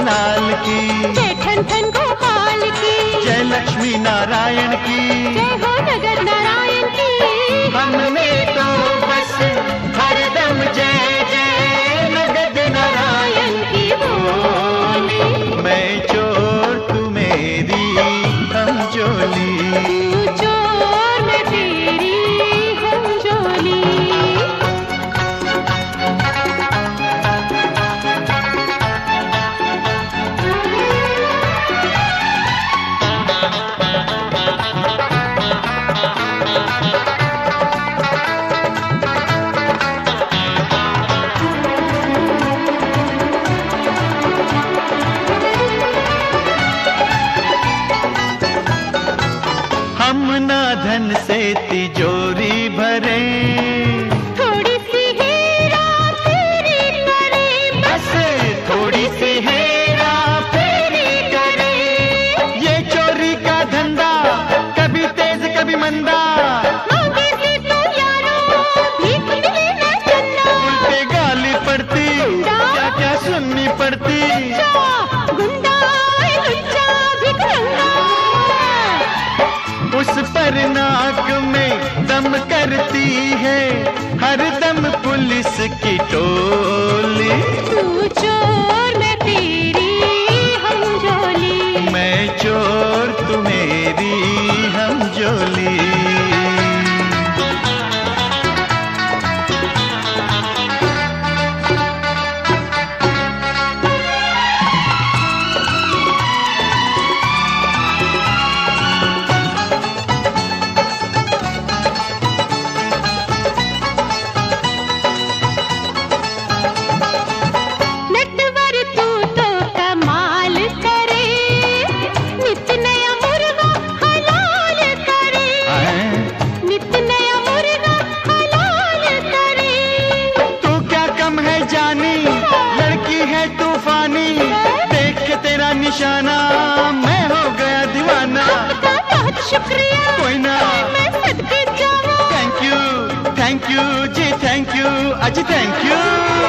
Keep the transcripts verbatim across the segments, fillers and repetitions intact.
बरनाल की, जय ठन ठन गोपाल की, जय लक्ष्मी नारायण की, जय हो नगद नारायण की। हमने तो बस हरदम जय जय नगद नारायण की बोली। मैं चोर तू मेरी हम जोली, तू चोर मैं तेरी हम जोली। हम ना धन से तिजोरी भरे, थोड़ी सी हेरा फेरी करे, बस थोड़ी सी हेरा फेरी करे। ये चोरी का धंधा कभी तेज कभी मंदा, मांगे से तो यारो भीख मिले न चंदा। उल्टे गाली पड़ती क्या क्या सुननी पड़ती। लुच्चा गुंडा ए लुच्चा भिखरंगा, उस पर नाक में दम करती है हर दम पुलिस की टोली। तू चोर मैं तेरी हम जोली, मैं चोर तू मेरी हम जोली। नटवर तू तो कमाल करे, नित नया मुर्गा हलाल करे, नित नया मुर्गा हलाल करे। तू क्या कम है जानी, लड़की है तूफानी, देख के तेरा निशाना मैं हो गया दीवाना। आपका बहुत शुक्रिया, कोई ना, मैं सदके जाऊं। थैंक यू थैंक यू जी थैंक यू अजी थैंक यू।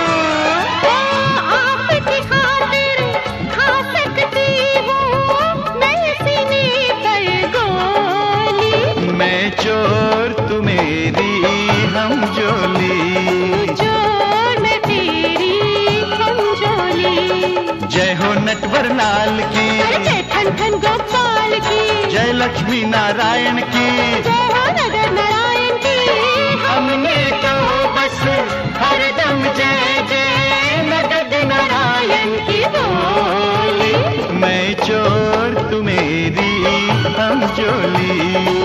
आपकी खातिर खा सकती हूँ मैं सीने पर गोली। मैं चोर तू मेरी हम जोली, चोर मैं तेरी हम जोली। जय हो नटवर नाल की, अरे जय ठन ठन गोपाल की, जय लक्ष्मी नारायण की। जय हो नगर नारायण की। हमने तो बस हरदम जय जय नगद नारायण की बोली। मैं चोर तू मेरी हम जोली।